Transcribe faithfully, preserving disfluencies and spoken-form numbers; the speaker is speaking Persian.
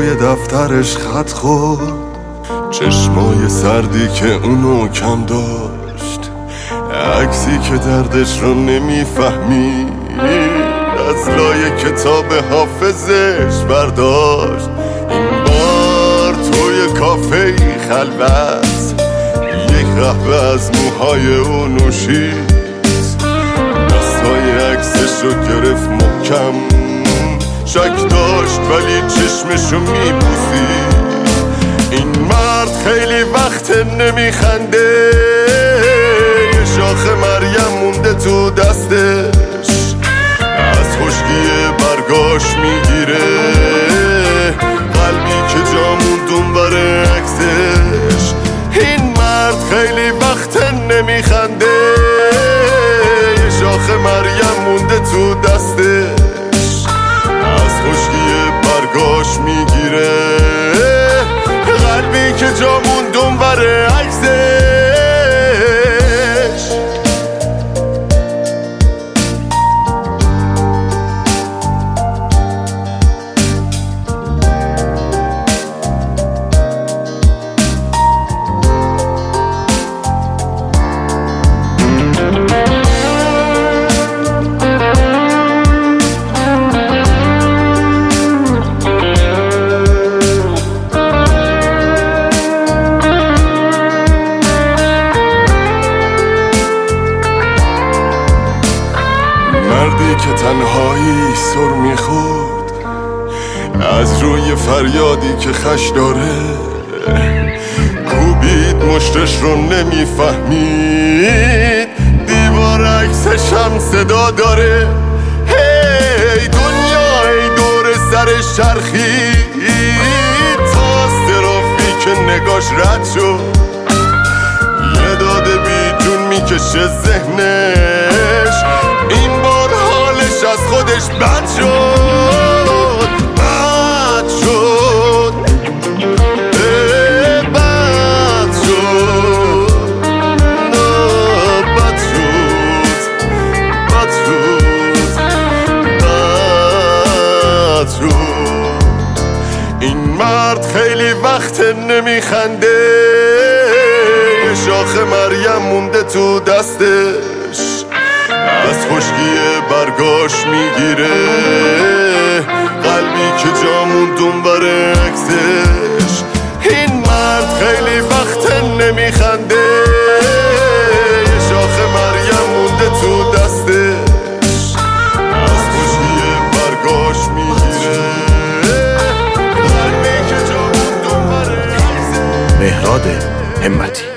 روی دفترش خط خورد، چشمای سردی که اونو کم داشت، عکسی که دردش رو نمیفهمید از لای کتاب حافظش برداشت. این بار توی کافه خلوت یک قهوه از موهای او نوشید، دستای عکسش رو گرفت محکم، شک داشت ولی چشمشو میبوسید. این مرد خیلی وقت نمیخنده، یه شاخه مریم مونده تو دستش، از خشکی برگاش میگیره قلبی که جا موند اونور عکسش. این مرد خیلی وقت نمیخنده، یه شاخه مریم مونده تو دستش، از خشکی برگاش میگیره قلبی که جا موند اونور عکسش. مردی که تنهایی سر میخورد از روی فریادی که خش داره، کوبید مشتش رو نمیفهمید، دیوار عکسش هم صدا داره. هی دنیای دور سرش چرخید تا از ترافیک نگاش رد شد، یه داده بی جون میکشه ذهنش، این بار حالش از خودش بد شد، بد شد، بد شد، بد شد، بد شد، بد شد. این مرد خیلی وقت نمیخنده، یه شاخه مریم مونده تو دستش، از خشکی برگاش میگیره قلبی که جا موند اونور عکسش. این مرد خیلی وقت نمیخنده، یه شاخه مریم مونده تو دستش، از خشکی برگاش میگیره قلبی که جا موند اونور عکسش. مهراد همتی.